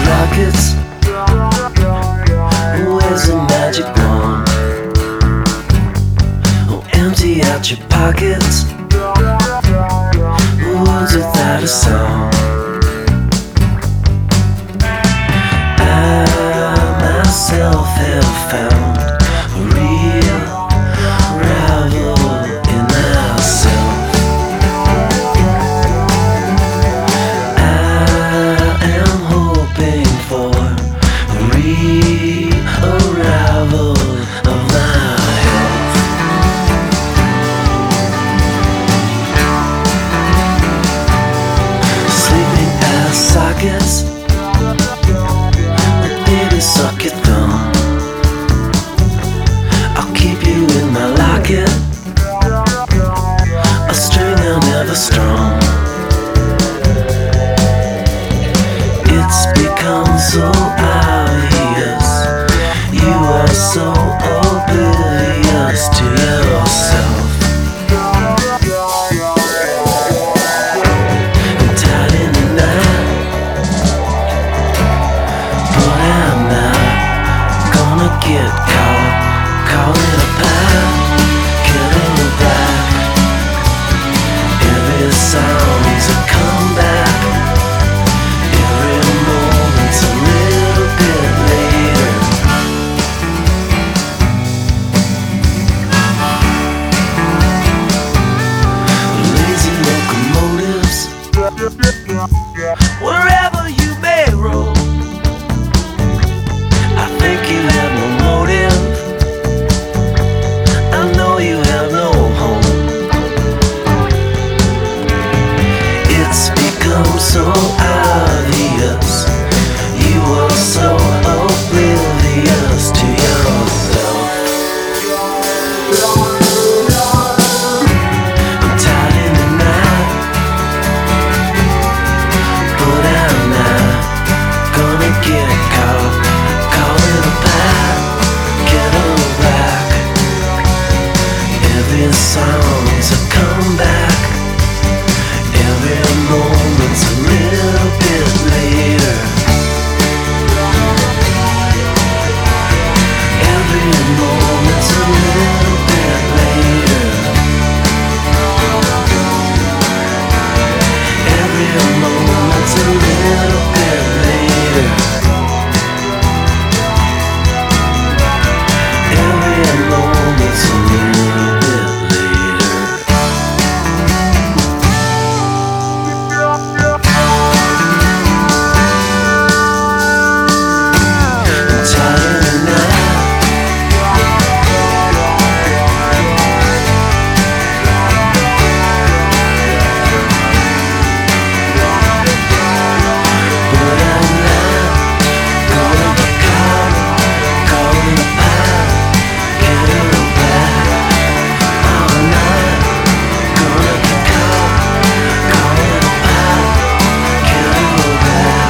rockets? Where's the magic wand? Oh, empty out your pockets. Words without a song. I myself have found a real rival in myself. I am hoping for a re-arrival of my health. Sleeping eye sockets. Baby, suck your thumb. I'll keep you in my locket. A string I'm never strong. It's become so obvious. You are so oblivious to yourself. I'm tied in the night, but I'm not gonna get caught. Calling a pie, getting back. Every song's a comeback. Every moment's a little bit later. Lazy locomotives, wherever you may roll. I think you have no motive. I know you have no home. It's become so obvious. You are so oblivious to yourself. I'm tied in the night, but I'm not gonna get caught. Calling a pie, get on back. Every song's a comeback. Every moment's a little bit later. Every moment's a little bit later. Every moment's a little bit later. Every moment's a little bit later. I'm tired of the night. But I'm not gonna get caught. Calling a pie, getting back. I'm not gonna get caught. Calling a pie, getting back.